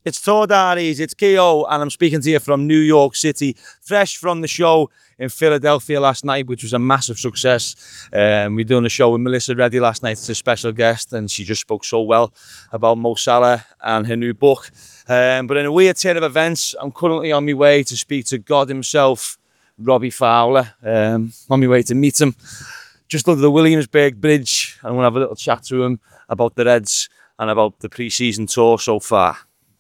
It's Tour Diaries, it's Keo, and I'm speaking to you from New York City, fresh from the show in Philadelphia last night, which was a massive success. We done a show with Melissa Reddy last night as a special guest, and she just spoke so well about Mo Salah and her new book. But in a weird turn of events, I'm currently on my way to speak to God himself, Robbie Fowler. On my way to meet him just under the Williamsburg Bridge. I'm going to have a little chat to him about the Reds and about the pre-season tour so far.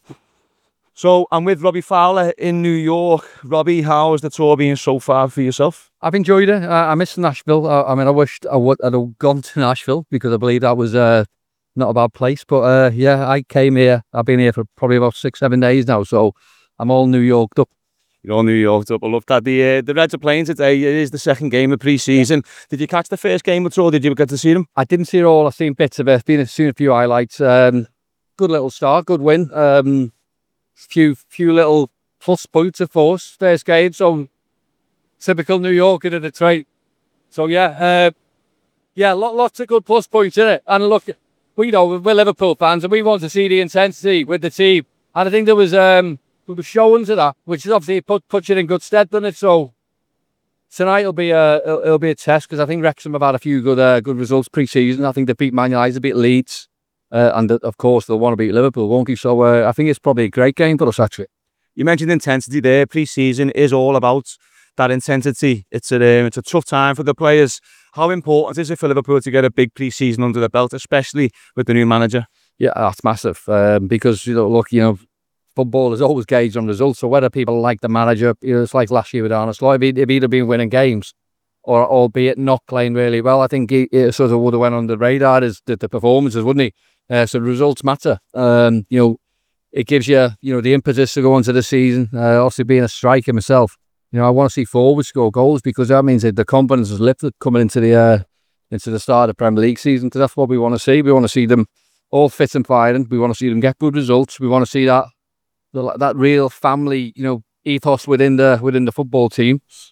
So I'm with Robbie Fowler in New York. Robbie, how has the tour been so far for yourself? I've enjoyed it. I missed Nashville. I wished I'd have gone to Nashville because I believe that was not a bad place. But yeah, I came here. I've been here for probably about 6-7 days now. So I'm all New Yorked up. You're all New Yorked up. I love that. The Reds are playing today. It is the second game of pre-season. Yeah. Did you catch the first game at all? Did you get to see them? I didn't see it all. I've seen bits of it. Seen a few highlights. Good little start. Good win. Few little plus points, of course. First game, so typical New York in Detroit. So yeah, lots of good plus points in it. And look, we're Liverpool fans, and we want to see the intensity with the team. And I think there was showings of that, which is obviously puts it in good stead, doesn't it? So tonight it'll be a test because I think Wrexham have had a few good results pre-season. I think they beat Man United, they beat Leeds. And of course, they'll want to beat Liverpool, won't they? So I think it's probably a great game for us, actually. You mentioned intensity there. Pre-season is all about that intensity. It's a tough time for the players. How important is it for Liverpool to get a big pre-season under the belt, especially with the new manager? Yeah, that's massive. Because, football is always gauged on results. So whether people like the manager, it's like last year with Arne Slot, if he'd have been winning games, or albeit not playing really well, I think he sort of would have went under the radar as the performances, wouldn't he? So the results matter. It gives you, the impetus to go into the season. Obviously, being a striker myself, I want to see forwards score goals because that means that the confidence is lifted coming into the start of the Premier League season. Because that's what we want to see. We want to see them all fit and firing. We want to see them get good results. We want to see that real family, ethos within the football team.